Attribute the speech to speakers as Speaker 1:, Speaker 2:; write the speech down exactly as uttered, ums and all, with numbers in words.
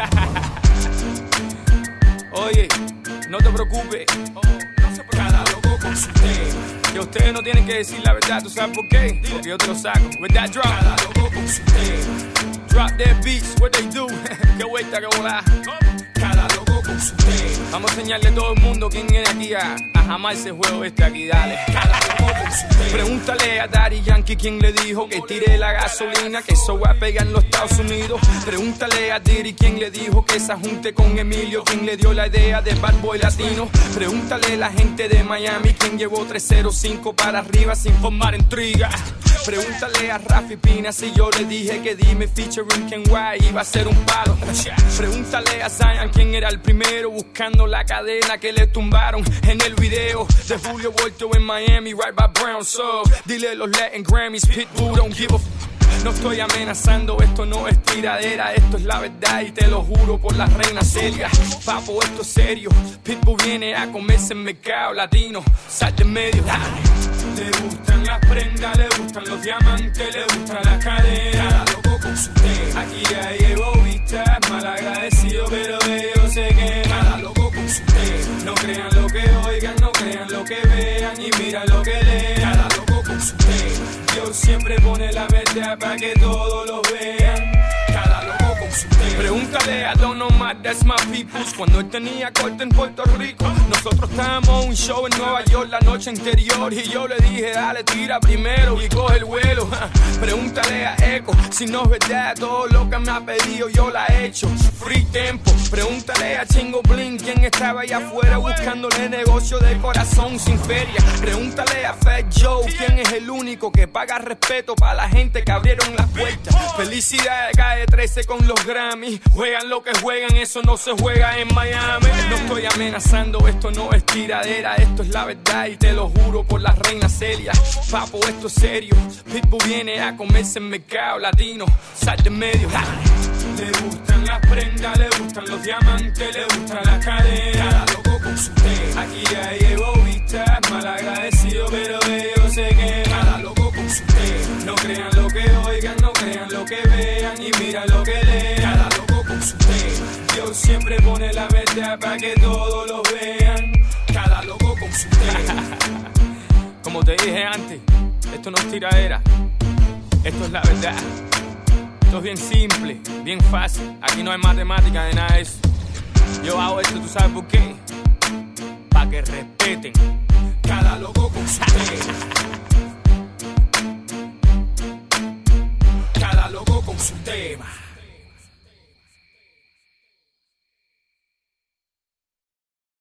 Speaker 1: Oye, no te preocupes. Oh, no se preocupe. Cada loco con su tema. Que ustedes no tienen que decir la verdad, ¿tú sabes por qué? Porque yo te lo saco. With that drop. Cada loco con su tema. Drop their beats, what they do. Qué vuelta que volá. Cada loco con su tema. Vamos a enseñarle a todo el mundo quién viene aquí a, a jamás ese juego este aquí, dale. Cada loco con su tema. Pregúntale a Daddy Yankee quién le dijo que tire la gasolina, que eso va a pegar en los Estados Unidos. Pregúntale a Diddy quién le dijo que se junte con Emilio, quién le dio la idea de Bad Boy Latino. Pregúntale a la gente de Miami quién llevó tres cero cinco para arriba sin formar intriga. Pregúntale a Rafi Pina si yo le dije que dime featuring Ken White iba a ser un palo. Pregúntale a Zion quién era el primero buscando la cadena que le tumbaron en el video de Julio Volto en Miami, right by Brown. So, dile los Latin Grammys, Pitbull don't give a f. No estoy amenazando, esto no es tiradera, esto es la verdad y te lo juro por la reina Celia. Papo, esto es serio, Pitbull viene a comerse el mercado latino, sal de medio. Le gustan las prendas, le gustan los diamantes, le gusta la cadera. Cada loco con su tema. Aquí ya llevo vistas, mal agradecido, pero ellos se quedan. Cada loco con su tema. No crean lo que oigan, no crean lo que vean y mira lo que lean. Cada loco con su tema. Dios siempre pone la verdad para que todos lo vean. Cada loco con su tema. Pregúntale a Don Omar, that's my peoples. Cuando él tenía corte en Puerto Rico, nosotros estábamos en un show en Nueva York la noche anterior y yo le dije, dale, tira primero y coge el vuelo. Pregúntale a Echo si no es verdad todo lo que me ha pedido, yo la he hecho. Free Tempo. Pregúntale a Chingo Bling quién estaba allá afuera buscándole negocio de corazón sin feria. Pregúntale a Fat Joe quién es el único que paga respeto para la gente que abrieron las puertas. Felicidades cae trece con los Grammy. Juegan lo que juegan, eso no se juega en Miami. No estoy amenazando, esto no es tiradera, esto es la verdad y te lo juro por la reina Celia. Papo, esto es serio, Pitbull viene a comerse el mercado latino, sal de medio. Le gustan las prendas, le gustan los diamantes, le gusta la cadera. Cada loco con su tema. Aquí ya llevo vistas, mal agradecido, pero ellos se quedan. Cada loco con su tema. No crean lo que oigan, no crean lo que vean y mira lo que lean. Cada loco con su tema. Dios siempre pone la verdad para que todos lo vean. Cada loco con su tema. Como te dije antes, esto no es tiradera, esto es la verdad. Esto es bien simple, bien fácil. Aquí no hay matemática de nada de eso. Yo hago esto, ¿tú sabes por qué? Pa' que respeten. Cada loco con su tema. Cada loco con su tema.